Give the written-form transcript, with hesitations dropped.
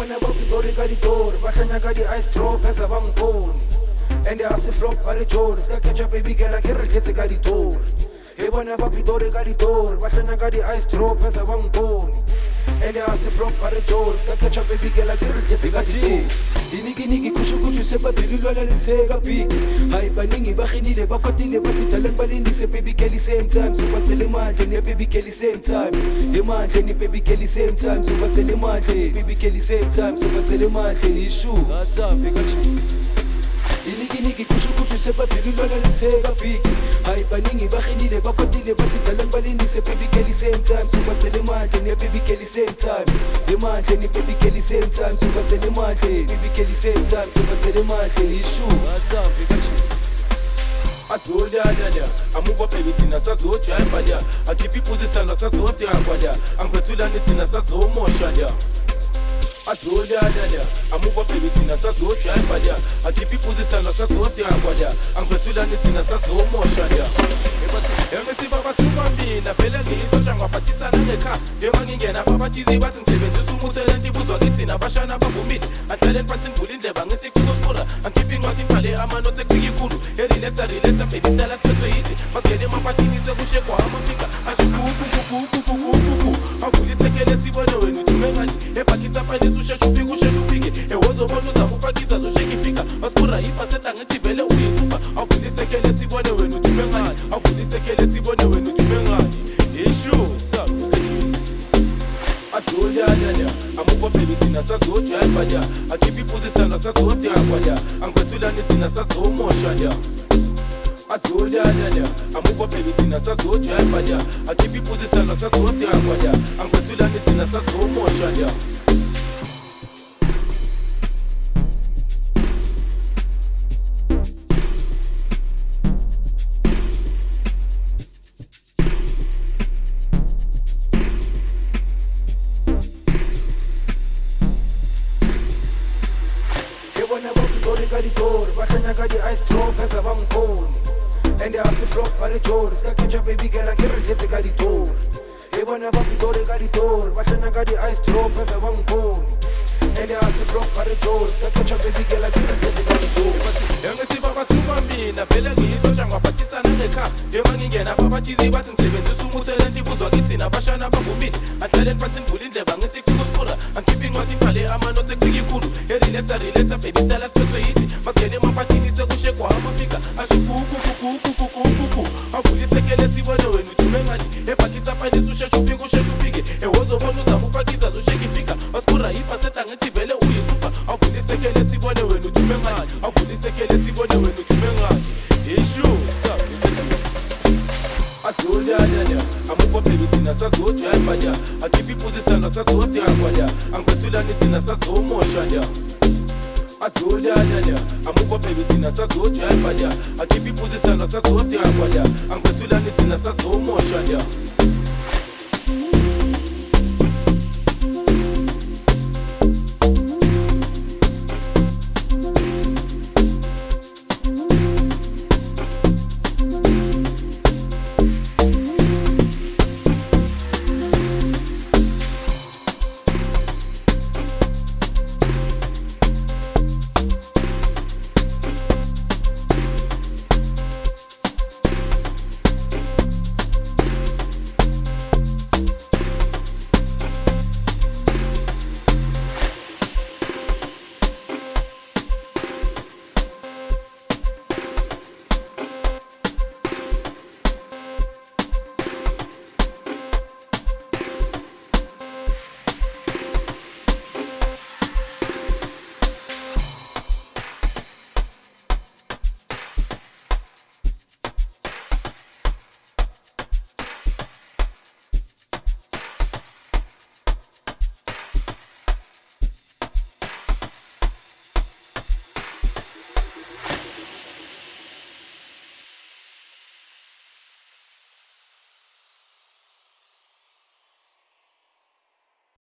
bona ba pitori ka ditori ba hlanya ka di-ice drop esa ba nkone and a se flop ba re jori ska catch up baby girl ke re tletse ka ditori e bona ba pitori ka ditori ba hlanya ka di-ice drop esa ba nkone and a se flop ba re jori ska catch up baby girl ke re tletse ka ditori diniki kushukutu se ba silulwana le se ka big hai baningi ba khinile ba kwatile ba titalang ba lindise baby girl same time so bathele manje ne baby girl same time ye manje ni baby girl same time so bathele manje baby girl same time so bathele manje ni issue asabe kachi diniki kushukutu se ba silulwana le se ka big hai baningi ba khinile ba kwatile ba titalang ba lindise baby girl same time so bathele manje ne baby girl same time ye manje ni baby girl same time so bathele manje baby girl same time so bathele manje ni issue asabe kachi Azolya amuva baby thina sazojaiva lya akhipha iphuzisana sazodakwa lya angiphethelani thina sazomosha lya Azolya amuva baby thina sazojaiva lya akhipha iphuzisana sazodakwa lya angiphethelani thina sazomosha lya Engithi babathuma mina vele ngiyisotsha ngaphathisana ngekha njengoba ngingena babathize bathi ngisebenzisa umuthelenti ibuzwa kithi nabashana bavumile adlaleni phansi ngivula indleba ngithi fika usikura angikhipha incwadi ibhale amanothi ekufika ikhulu eriletha baby style asiphethwe yithi masingene emaphatini sekushekwa amafika ashikukukukukukukuku avula isekele sibone wena udume ngani ebhakisa phayile usheshe ufike ewozobona uzama ufakisa zosheka ifika masikura ibhaseta ngithi vele uyisuka avula isekele sibone wena udume ngani avula isekele sibone wena udume ngani issue Azolya amuva baby thina sazojaiva lya akhipha iphuzisana sazodakwa lya angiphethelani thina sazomosha lya Azolya amuva baby thina sazojaiva lya akhipha iphuzisana sazodakwa lya angiphethelani thina sazomosha lya ba hlanya ka di-ice drop esa ba nkone and a se flop ba re jori ska catch up baby girl ke re tletse ka ditori e bona ba pitori ka ditori ba hlanya ka di-ice drop esa ba nkone and a se flop ba re jori ska catch up baby girl ke re tletse ka ditori Engithi babathuma mina vele ngiyisotsha ngaphathisana ngekha njengoba ngingena babathize bathi ngisebenzisa umuthelenti ibuzwa kithi nabashana bavumile adlaleni phansi ngivula indleba ngithi fika usikura angikhipha incwadi ibhale amanothi ekufika ikhulu eriletha baby style asiphethwe yithi masingene emaphatini sekushekwa amafika ashikukukukukukukuku avula isekele sibone wena udume ngani ebhakisa phayile usheshe ufike ewozobona uzama ufakisa zosheka ifika masikura ibhaseta ngithi vele uyisuka avula isekele sibone wena udume ngani avula isekele sibone wena udume ngani issue Azolya amuva baby thina sazojaiva lya akhipha iphuzisana sazodakwa lya angiphethelani thina sazomosha lya Azolya amuva baby thina sazojaiva lya akhipha iphuzisana sazodakwa lya angiphethelani thina sazomosha lya